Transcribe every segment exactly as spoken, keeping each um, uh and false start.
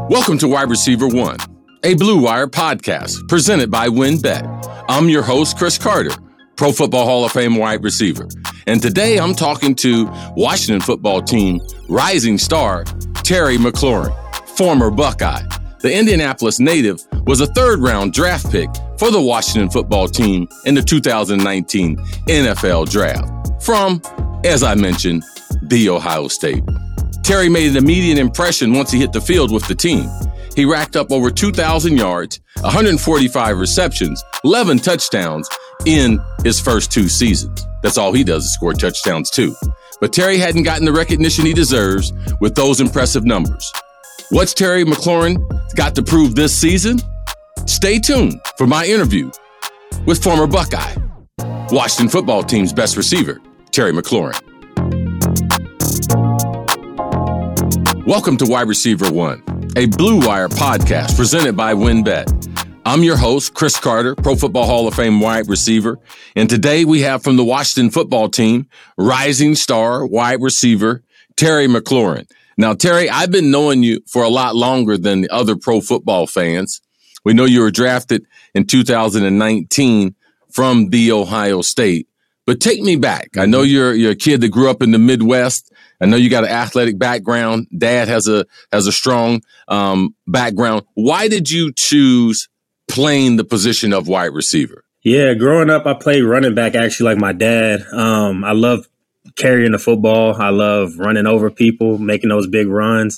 Welcome to Wide Receiver One, a Blue Wire podcast presented by WynnBET. I'm your host, Chris Carter, Pro Football Hall of Fame wide receiver. And today I'm talking to Washington football team rising star Terry McLaurin, former Buckeye. The Indianapolis native was a third-round draft pick for the Washington football team in the two thousand nineteen N F L Draft from, as I mentioned, The Ohio State. Terry made an immediate impression once he hit the field with the team. He racked up over two thousand yards, one hundred forty-five receptions, eleven touchdowns in his first two seasons. That's all he does is score touchdowns too. But Terry hadn't gotten the recognition he deserves with those impressive numbers. What's Terry McLaurin got to prove this season? Stay tuned for my interview with former Buckeye, Washington football team's best receiver, Terry McLaurin. Welcome to Wide Receiver One, a Blue Wire podcast presented by WynnBET. I'm your host, Chris Carter, Pro Football Hall of Fame wide receiver. And today we have from the Washington football team, rising star wide receiver, Terry McLaurin. Now, Terry, I've been knowing you for a lot longer than the other pro football fans. We know you were drafted in two thousand nineteen from The Ohio State. But take me back. I know you're, you're a kid that grew up in the Midwest. I know you got an athletic background. Dad has a has a strong um, background. Why did you choose playing the position of wide receiver? Yeah, growing up, I played running back actually like my dad. Um, I love carrying the football. I love running over people, making those big runs.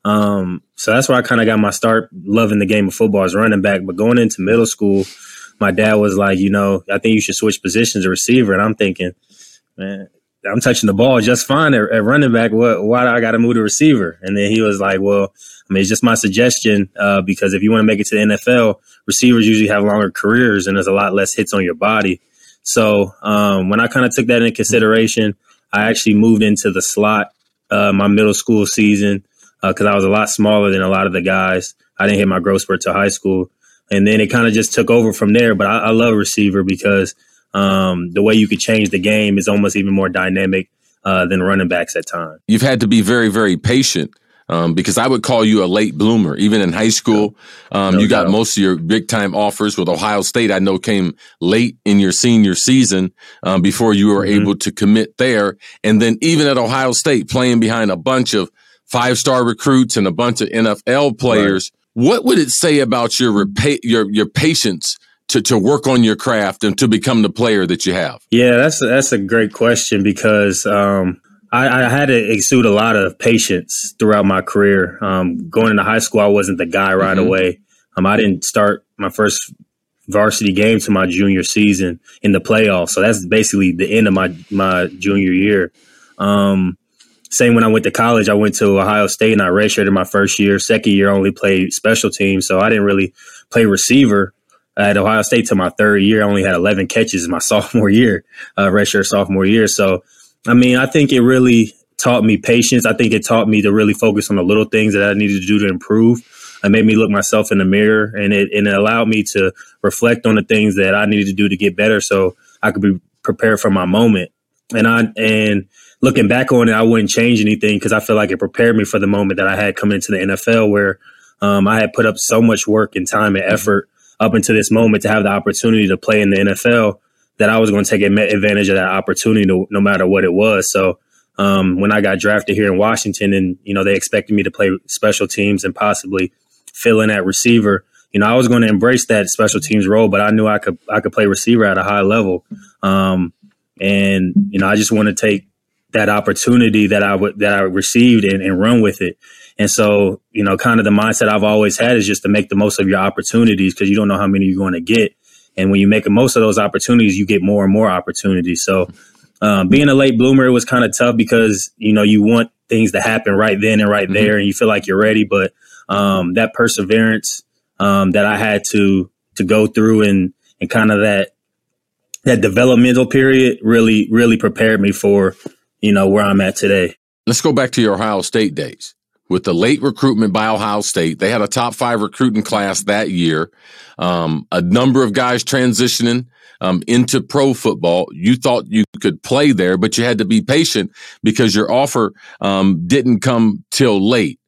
Um, so that's where I kind of got my start loving the game of football as running back. But going into middle school, my dad was like, you know, I think you should switch positions to receiver. And I'm thinking, man, I'm touching the ball just fine at, at running back. What, why do I got to move to receiver? And then he was like, well, I mean, it's just my suggestion uh, because if you want to make it to the N F L, receivers usually have longer careers and there's a lot less hits on your body. So um, when I kind of took that into consideration, I actually moved into the slot uh, my middle school season because uh, I was a lot smaller than a lot of the guys. I didn't hit my growth spurt till high school. And then it kind of just took over from there. But I, I love receiver because um, the way you could change the game is almost even more dynamic uh, than running backs at times. You've had to be very, very patient um, because I would call you a late bloomer. Even in high school, um, no you got doubt. Most of your big-time offers with Ohio State, I know, came late in your senior season um, before you were mm-hmm. able to commit there. And then even at Ohio State, playing behind a bunch of five-star recruits and a bunch of N F L players, right. What would it say about your repa- your your patience to, to work on your craft and to become the player that you have? Yeah, that's a, that's a great question because um, I, I had to exude a lot of patience throughout my career. Um, going into high school, I wasn't the guy right mm-hmm. away. Um, I didn't start my first varsity game to my junior season in the playoffs, so that's basically the end of my my junior year. Um, Same when I went to college, I went to Ohio State and I redshirted my first year. Second year, I only played special teams. So I didn't really play receiver at Ohio State till my third year. I only had eleven catches my sophomore year, uh, redshirt sophomore year. So, I mean, I think it really taught me patience. I think it taught me to really focus on the little things that I needed to do to improve. It made me look myself in the mirror and it, and it allowed me to reflect on the things that I needed to do to get better so I could be prepared for my moment. And I, and, Looking back on it, I wouldn't change anything because I feel like it prepared me for the moment that I had coming into the N F L where um, I had put up so much work and time and effort up until this moment to have the opportunity to play in the N F L that I was going to take advantage of that opportunity no, no matter what it was. So um, when I got drafted here in Washington and, you know, they expected me to play special teams and possibly fill in at receiver, you know, I was going to embrace that special teams role, but I knew I could I could play receiver at a high level. Um, and, you know, I just want to take that opportunity that I would that I received and, and run with it. And so, you know, kind of the mindset I've always had is just to make the most of your opportunities because you don't know how many you're going to get. And when you make the most of those opportunities, you get more and more opportunities. So um, being a late bloomer, it was kind of tough because, you know, you want things to happen right then and right mm-hmm. there and you feel like you're ready. But um, that perseverance um, that I had to to go through and and kind of that that developmental period really, really prepared me for you know, where I'm at today. Let's go back to your Ohio State days. With the late recruitment by Ohio State, they had a top five recruiting class that year. Um, a number of guys transitioning um, into pro football. You thought you could play there, but you had to be patient because your offer um, didn't come till late.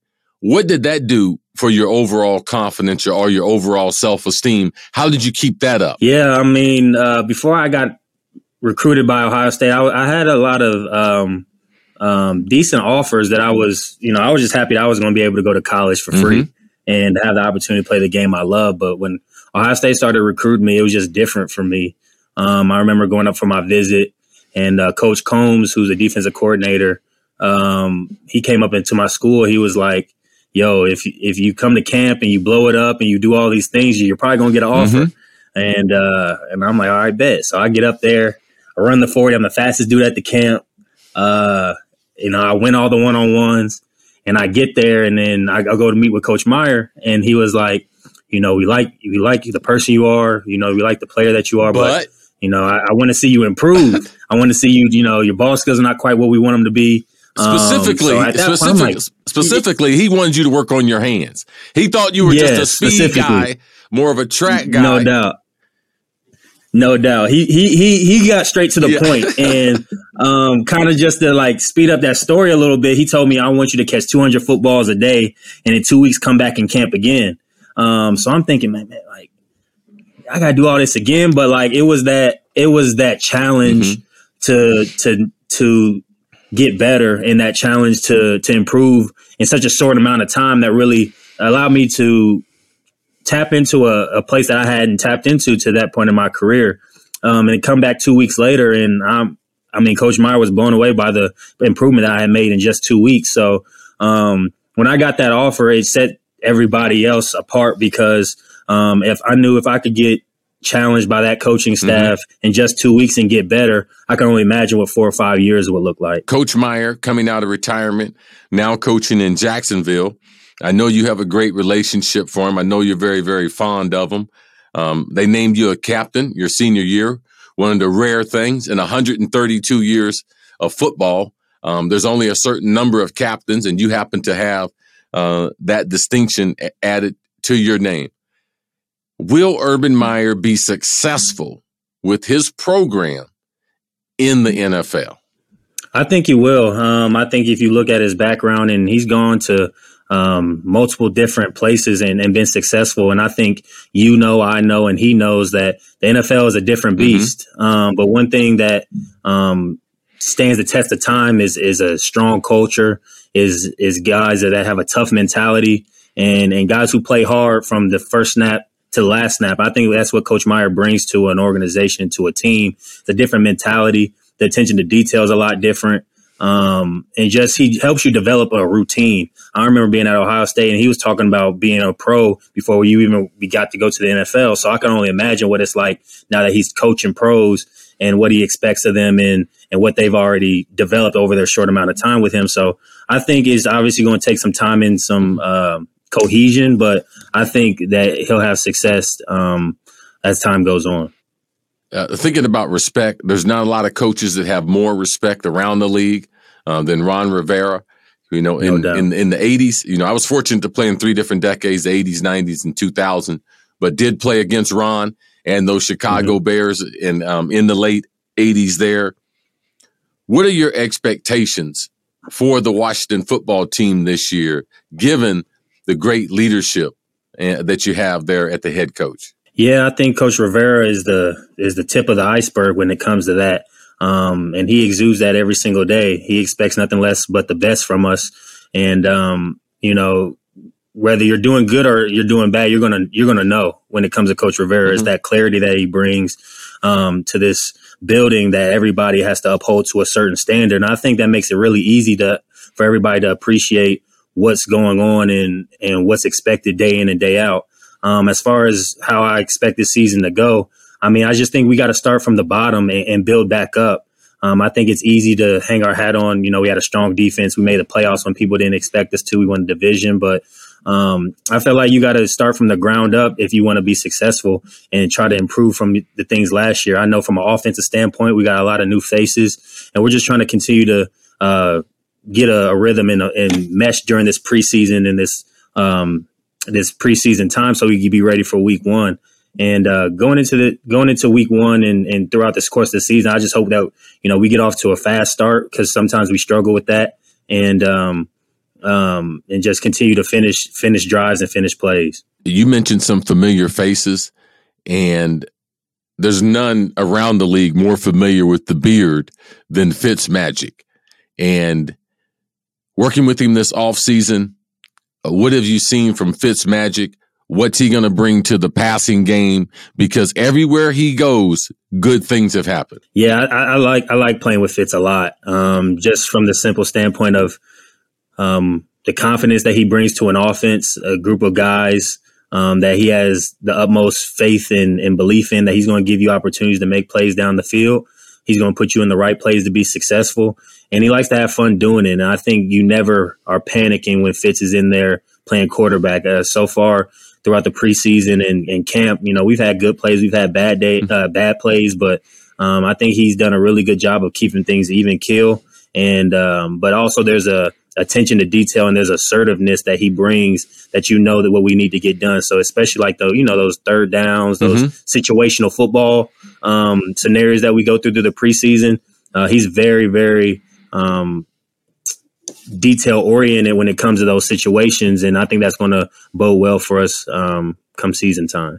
What did that do for your overall confidence or your overall self-esteem? How did you keep that up? Yeah, I mean, uh, before I got recruited by Ohio State, I, I had a lot of um, um, decent offers that I was, you know, I was just happy that I was going to be able to go to college for free mm-hmm. and have the opportunity to play the game I love. But when Ohio State started recruiting me, it was just different for me. Um, I remember going up for my visit, and uh, Coach Combs, who's a defensive coordinator, um, he came up into my school. He was like, yo, if if you come to camp and you blow it up and you do all these things, you're probably going to get an offer. Mm-hmm. And uh, and I'm like, all right, bet. So I get up there, I run the forty. I'm the fastest dude at the camp. Uh, you know, I win all the one-on-ones, and I get there, and then I, I go to meet with Coach Meyer, and he was like, you know, we like we like the person you are. You know, we like the player that you are, but, but you know, I, I want to see you improve. I want to see you. You know, your ball skills are not quite what we want them to be. Specifically, um, so specific, point, like, specifically, he wanted you to work on your hands. He thought you were yeah, just a speed guy, more of a track guy. No doubt. No doubt. He he he he got straight to the yeah. point. And um, kind of just to like speed up that story a little bit, he told me, I want you to catch two hundred footballs a day and in two weeks come back and camp again. Um, so I'm thinking, man, man, like, I got to do all this again. But like, it was that it was that challenge mm-hmm. to to to get better, and that challenge to to improve in such a short amount of time that really allowed me to tap into a, a place that I hadn't tapped into to that point in my career. Um, and come back two weeks later, and I'm, I mean, Coach Meyer was blown away by the improvement that I had made in just two weeks. So um, when I got that offer, it set everybody else apart because um, if I knew if I could get challenged by that coaching staff mm-hmm. in just two weeks and get better, I can only imagine what four or five years would look like. Coach Meyer coming out of retirement, now coaching in Jacksonville. I know you have a great relationship for him. I know you're very, very fond of him. Um, they named you a captain your senior year, one of the rare things in one hundred thirty-two years of football. Um, there's only a certain number of captains, and you happen to have uh, that distinction added to your name. Will Urban Meyer be successful with his program in the N F L? I think he will. Um, I think if you look at his background, and he's gone to um, multiple different places and, and been successful. And I think, you know, I know, and he knows that the N F L is a different beast. Mm-hmm. Um, but one thing that um, stands the test of time is is a strong culture, is is guys that have a tough mentality, and and guys who play hard from the first snap to the last snap. I think that's what Coach Meyer brings to an organization, to a team. It's a different mentality. The attention to detail is a lot different. Um, and just he helps you develop a routine. I remember being at Ohio State, and he was talking about being a pro before you even we got to go to the N F L. So I can only imagine what it's like now that he's coaching pros and what he expects of them, and and what they've already developed over their short amount of time with him. So I think it's obviously going to take some time and some um, cohesion, but I think that he'll have success um, as time goes on. Uh, thinking about respect, there's not a lot of coaches that have more respect around the league uh, than Ron Rivera. You know, in, no in in the eighties, you know, I was fortunate to play in three different decades, the eighties, nineties, and two thousand, but did play against Ron and those Chicago mm-hmm. Bears in um, in the late eighties there. What are your expectations for the Washington football team this year, given the great leadership uh, that you have there at the head coach? Yeah, I think Coach Rivera is the is the tip of the iceberg when it comes to that. Um, and he exudes that every single day. He expects nothing less but the best from us. And, um, you know, whether you're doing good or you're doing bad, you're going to you're gonna know when it comes to Coach Rivera. Mm-hmm. Is that clarity that he brings um, to this building that everybody has to uphold to a certain standard. And I think that makes it really easy to for everybody to appreciate what's going on and, and what's expected day in and day out. Um, as far as how I expect this season to go, I mean, I just think we got to start from the bottom and, and build back up. Um, I think it's easy to hang our hat on. You know, we had a strong defense. We made the playoffs when people didn't expect us to. We won the division. But um, I feel like you got to start from the ground up if you want to be successful and try to improve from the things last year. I know from an offensive standpoint, we got a lot of new faces, and we're just trying to continue to uh, get a, a rhythm and, and mesh during this preseason and this um, this preseason time so we can be ready for week one. And uh, going into the going into week one and, and throughout this course of the season, I just hope that, you know, we get off to a fast start, because sometimes we struggle with that. And um, um, and just continue to finish finish drives and finish plays. You mentioned some familiar faces, and there's none around the league more familiar with the beard than Fitzmagic. And working with him this offseason, what have you seen from Fitzmagic? What's he going to bring to the passing game? Because everywhere he goes, good things have happened. Yeah, I, I like I like playing with Fitz a lot, um, just from the simple standpoint of um, the confidence that he brings to an offense, a group of guys um, that he has the utmost faith in and belief in, that he's going to give you opportunities to make plays down the field. He's going to put you in the right place to be successful. And he likes to have fun doing it. And I think you never are panicking when Fitz is in there playing quarterback. Uh, so far throughout the preseason and, and camp, you know, we've had good plays. We've had bad day, uh, bad plays. But um, I think he's done a really good job of keeping things even keel. And um, but also there's a attention to detail and there's assertiveness that he brings that you know that what we need to get done. So especially like the, you know, those third downs, those mm-hmm. situational football um, scenarios that we go through through the preseason, uh, he's very, very um, detail oriented when it comes to those situations. And I think that's going to bode well for us um, come season time.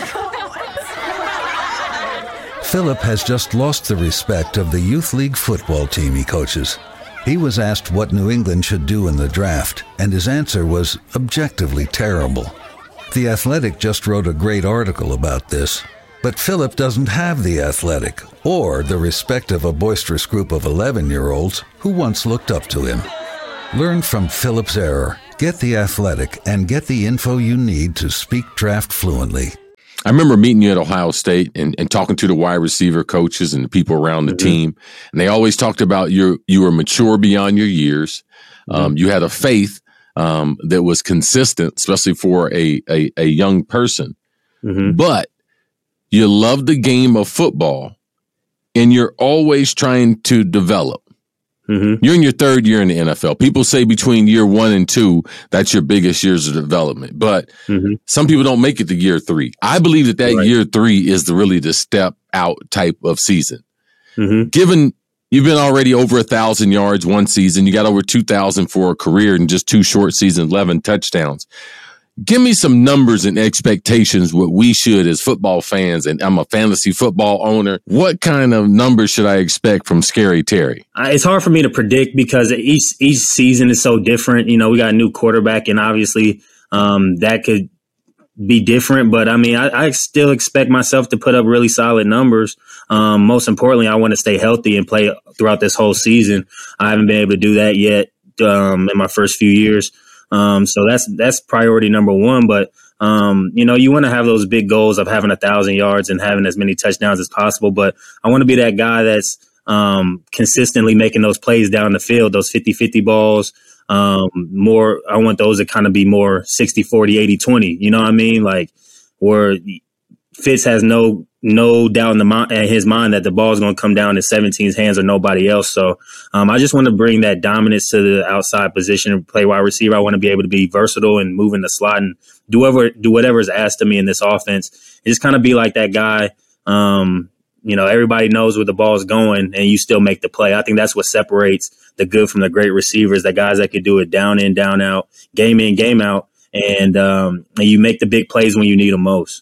Philip has just lost the respect of the youth league football team he coaches. He was asked what New England should do in the draft, and his answer was objectively terrible. The Athletic just wrote a great article about this, but Philip doesn't have the Athletic or the respect of a boisterous group of eleven-year-olds who once looked up to him. Learn from Philip's error, get the Athletic, and get the info you need to speak draft fluently. I remember meeting you at Ohio State and, and talking to the wide receiver coaches and the people around the mm-hmm. team. And they always talked about your, you were mature beyond your years. Mm-hmm. Um, you had a faith um, that was consistent, especially for a, a, a young person. Mm-hmm. But you love the game of football and you're always trying to develop. Mm-hmm. You're in your third year in the N F L. People say between year one and two, that's your biggest years of development. But mm-hmm. some people don't make it to year three. I believe that that right. year three is the really the step out type of season. Mm-hmm. Given you've been already over a thousand yards one season, you got over two thousand for a career in just two short seasons, eleven touchdowns. Give me some numbers and expectations, what we should as football fans, and I'm a fantasy football owner. What kind of numbers should I expect from Scary Terry? It's hard for me to predict because each each season is so different. You know, we got a new quarterback, and obviously um, that could be different. But, I mean, I, I still expect myself to put up really solid numbers. Um, most importantly, I want to stay healthy and play throughout this whole season. I haven't been able to do that yet um, in my first few years. Um, so that's, that's priority number one. But, um, you know, you want to have those big goals of having a thousand yards and having as many touchdowns as possible. But I want to be that guy that's, um, consistently making those plays down the field, those fifty-fifty balls. Um, more, I want those to kind of be more sixty forty, eighty twenty. You know what I mean? Like where Fitz has no, no doubt in, the, in his mind that the ball is going to come down in seventeen's hands or nobody else. So um, I just want to bring that dominance to the outside position and play wide receiver. I want to be able to be versatile and move in the slot and do whatever, do whatever is asked of me in this offense. And just kind of be like that guy. Um, you know, everybody knows where the ball is going and you still make the play. I think that's what separates the good from the great receivers, the guys that could do it down in, down out, game in, game out. And, um, and you make the big plays when you need them most.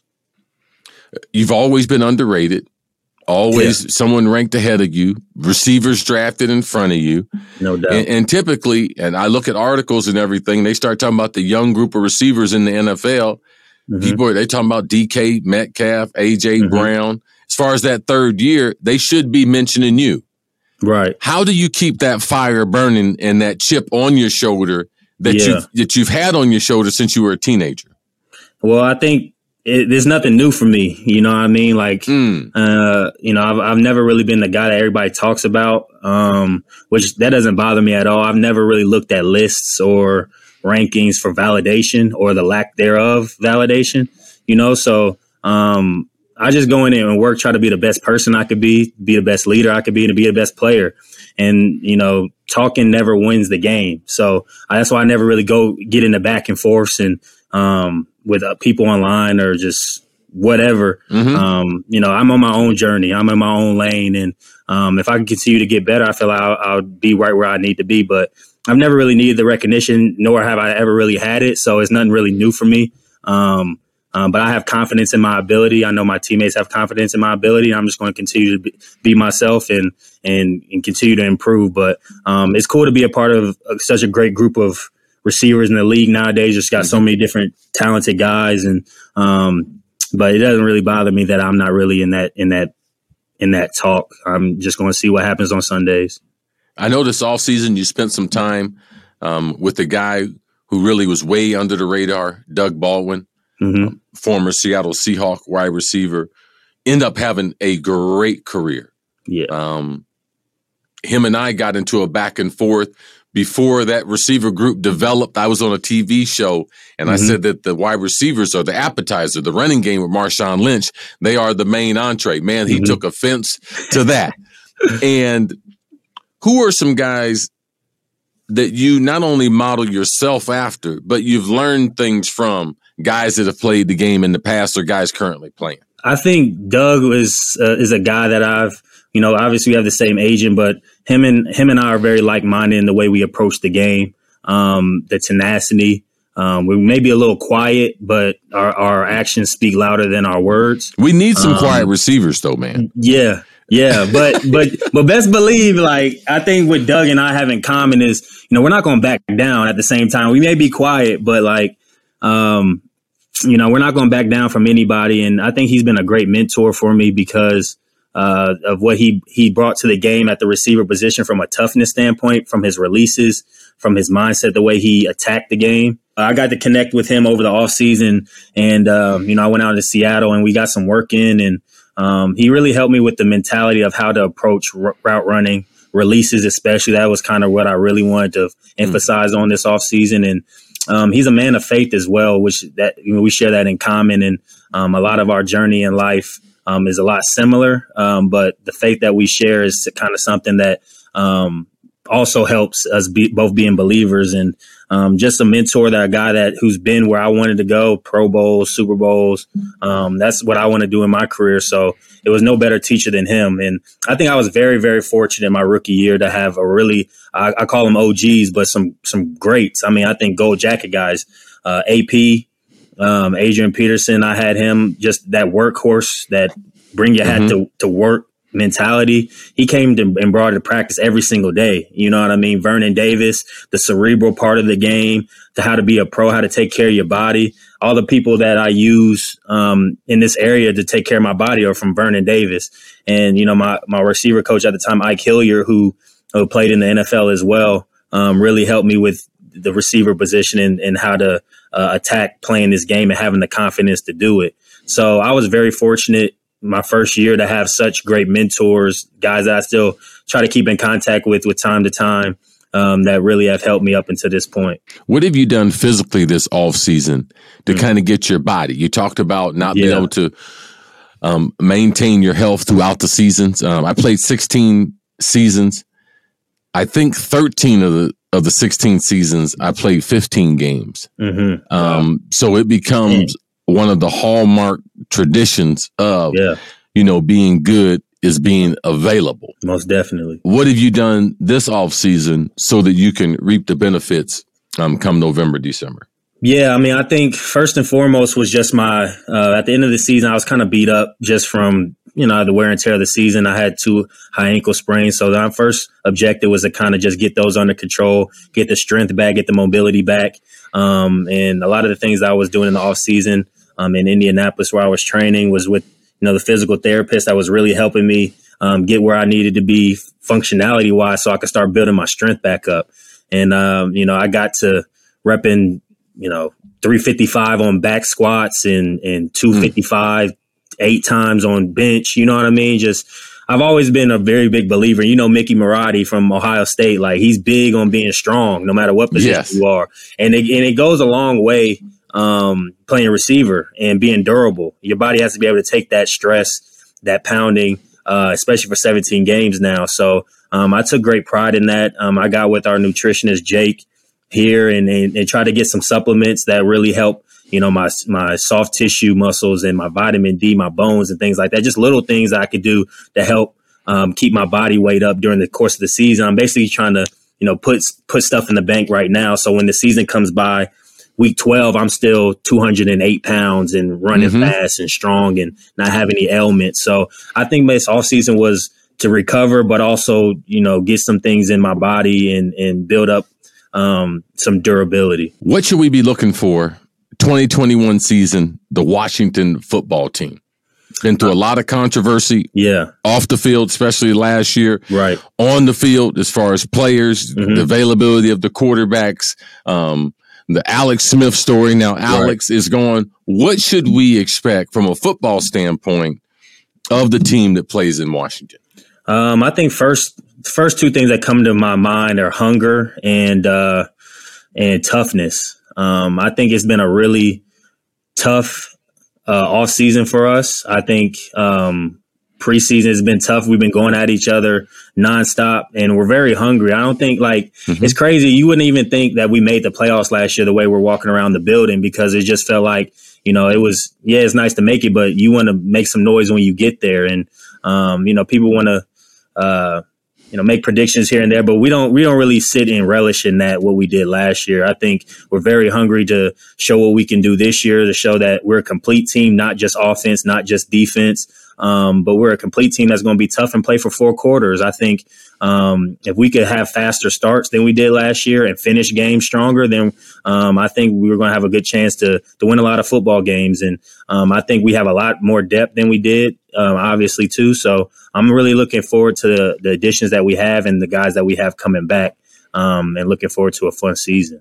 You've always been underrated, always yeah. someone ranked ahead of you, receivers drafted in front of you. No doubt. And, and typically, and I look at articles and everything, they start talking about the young group of receivers in the N F L. Mm-hmm. People, they talking about D K Metcalf, A J mm-hmm. Brown. As far as that third year, they should be mentioning you. Right. How do you keep that fire burning and that chip on your shoulder that, yeah. you've, that you've had on your shoulder since you were a teenager? Well, I think It, there's nothing new for me. You know what I mean? Like, mm. uh, you know, I've, I've never really been the guy that everybody talks about, um, which that doesn't bother me at all. I've never really looked at lists or rankings for validation or the lack thereof validation, you know? So, um, I just go in there and work, try to be the best person I could be, be the best leader I could be, and be the best player. And, you know, talking never wins the game. So uh, that's why I never really go get in the back and forths and, um, with uh, people online or just whatever. Mm-hmm. Um, you know, I'm on my own journey. I'm in my own lane. And um, if I can continue to get better, I feel like I'll, I'll be right where I need to be. But I've never really needed the recognition, nor have I ever really had it. So it's nothing really new for me. Um, um, but I have confidence in my ability. I know my teammates have confidence in my ability. I'm just going to continue to be, be myself and, and and continue to improve. But um, it's cool to be a part of such a great group of receivers in the league nowadays. Just got so many different talented guys, and um, but it doesn't really bother me that I'm not really in that in that in that talk. I'm just going to see what happens on Sundays. I know this offseason you spent some time um, with a guy who really was way under the radar, Doug Baldwin. Mm-hmm. Um, former Seattle Seahawk wide receiver, end up having a great career. Yeah. Um, him and I got into a back and forth before that receiver group developed. I was on a T V show, and mm-hmm. I said that the wide receivers are the appetizer, the running game with Marshawn Lynch. They are the main entree. Man, he mm-hmm. took offense to that. And who are some guys that you not only model yourself after, but you've learned things from, guys that have played the game in the past or guys currently playing? I think Doug is uh, is a guy that I've, you know, obviously we have the same agent, but him and him and I are very like-minded in the way we approach the game, um, the tenacity. Um, we may be a little quiet, but our, our actions speak louder than our words. We need some um, quiet receivers, though, man. Yeah, yeah, but but but best believe, like, I think what Doug and I have in common is, you know, we're not going to back down. At the same time, we may be quiet, but like, um, you know, we're not going to back down from anybody. And I think he's been a great mentor for me because uh, of what he he brought to the game at the receiver position from a toughness standpoint, from his releases, from his mindset, the way he attacked the game. I got to connect with him over the offseason, and, um, you know, I went out to Seattle and we got some work in, and um, he really helped me with the mentality of how to approach r- route running, releases especially. That was kind of what I really wanted to emphasize mm-hmm. on this offseason. And um, he's a man of faith as well, which that you know, we share that in common. And um, a lot of our journey in life um, is a lot similar, um, but the faith that we share is kind of something that um, also helps us be, both being believers, and um, just a mentor, that a guy that who's been where I wanted to go, Pro Bowls, Super Bowls. Um, that's what I want to do in my career. So it was no better teacher than him. And I think I was very, very fortunate in my rookie year to have a really, I, I call them O Gs, but some some greats. I mean, I think gold jacket guys, uh, A P, um, Adrian Peterson. I had him, just that workhorse, that bring your mm-hmm. hat to, to work mentality. He came to, and brought it to practice every single day. You know what I mean? Vernon Davis, the cerebral part of the game, to how to be a pro, how to take care of your body. All the people that I use um, in this area to take care of my body are from Vernon Davis. And, you know, my, my receiver coach at the time, Ike Hillier, who, who played in the N F L as well, um, really helped me with the receiver position and, and how to uh, attack playing this game and having the confidence to do it. So I was very fortunate my first year to have such great mentors, guys that I still try to keep in contact with with time to time, um, that really have helped me up until this point. What have you done physically this off season to mm-hmm. kind of get your body? You talked about not yeah. being able to um, maintain your health throughout the seasons. Um, I played sixteen seasons. I think thirteen of the of the sixteen seasons, I played fifteen games. Mm-hmm. Um, wow. So it becomes mm. one of the hallmark traditions of, yeah. you know, being good is being available. Most definitely. What have you done this off season so that you can reap the benefits um, come November, December? Yeah, I mean, I think first and foremost was just my, uh, at the end of the season, I was kind of beat up just from, you know, the wear and tear of the season. I had two high ankle sprains. So my first objective was to kind of just get those under control, get the strength back, get the mobility back. Um, and a lot of the things I was doing in the off season um, in Indianapolis where I was training was with, you know, the physical therapist that was really helping me um, get where I needed to be functionality wise so I could start building my strength back up. And, um, you know, I got to repping, you know, three fifty-five on back squats and, and two fifty-five mm. eight times on bench. You know what I mean? Just, I've always been a very big believer. You know, Mickey Marotti from Ohio State, like he's big on being strong no matter what position yes. you are. And it, and it goes a long way um, playing receiver and being durable. Your body has to be able to take that stress, that pounding, uh, especially for seventeen games now. So um, I took great pride in that. Um, I got with our nutritionist, Jake, here and, and, and try to get some supplements that really help you know, my my soft tissue muscles and my vitamin D, my bones and things like that. Just little things that I could do to help um, keep my body weight up during the course of the season. I'm basically trying to, you know, put put stuff in the bank right now. So when the season comes by, week twelve, I'm still two hundred eight pounds and running mm-hmm. fast and strong and not have any ailments. So I think this off season was to recover, but also, you know, get some things in my body and, and build up um, some durability. What should we be looking for twenty twenty-one season, the Washington football team? Been through a lot of controversy. Yeah. Off the field, especially last year. Right. On the field, as far as players, mm-hmm. the availability of the quarterbacks, um, the Alex Smith story. Now, Alex right. is gone. What should we expect from a football standpoint of the team that plays in Washington? Um, I think first, first two things that come to my mind are hunger and uh, and toughness. Um, I think it's been a really tough uh, off season for us. I think um, preseason has been tough. We've been going at each other nonstop, and we're very hungry. I don't think like mm-hmm. it's crazy. You wouldn't even think that we made the playoffs last year the way we're walking around the building, because it just felt like, you know, it was, yeah, it's nice to make it, but you want to make some noise when you get there. And, um, you know, people want to, uh, you know, make predictions here and there, but we don't, we don't really sit and relish in that, what we did last year. I think we're very hungry to show what we can do this year, to show that we're a complete team, not just offense, not just defense. Um, but we're a complete team that's going to be tough and play for four quarters. I think um, if we could have faster starts than we did last year and finish games stronger, then um, I think we were going to have a good chance to to win a lot of football games. And um, I think we have a lot more depth than we did, um, obviously, too. So I'm really looking forward to the, the additions that we have and the guys that we have coming back, um, and looking forward to a fun season.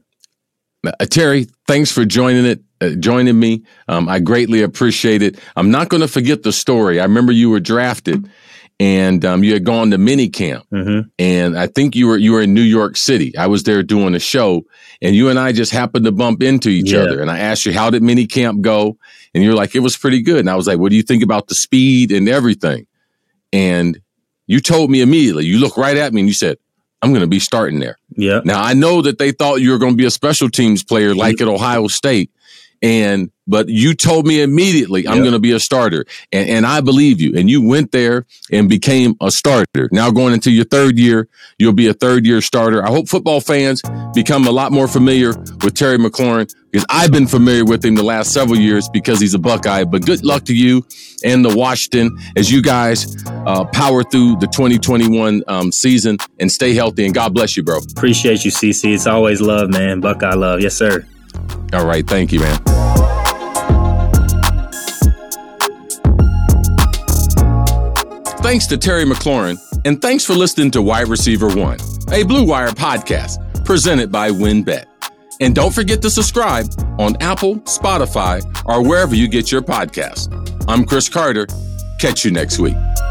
Uh, Terry, thanks for joining it. Uh, joining me. Um, I greatly appreciate it. I'm not going to forget the story. I remember you were drafted and um, you had gone to mini camp, mm-hmm. and I think you were you were in New York City. I was there doing a show, and you and I just happened to bump into each yeah. other. And I asked you, how did mini camp go? And you're like, it was pretty good. And I was like, what do you think about the speed and everything? And you told me immediately, you looked right at me and you said, I'm going to be starting there. Yeah. Now, I know that they thought you were going to be a special teams player like at Ohio State. And but you told me immediately, I'm yep. going to be a starter. And, and I believe you. And you went there and became a starter. Now going into your third year, you'll be a third year starter. I hope football fans become a lot more familiar with Terry McLaurin, because I've been familiar with him the last several years because he's a Buckeye. But good luck to you and the Washington as you guys uh, power through the twenty twenty-one um, season, and stay healthy. And God bless you, bro. Appreciate you, C C. It's always love, man. Buckeye love. Yes, sir. All right. Thank you, man. Thanks to Terry McLaurin, and thanks for listening to Wide Receiver One, a Blue Wire podcast presented by WynnBET. And don't forget to subscribe on Apple, Spotify, or wherever you get your podcasts. I'm Chris Carter. Catch you next week.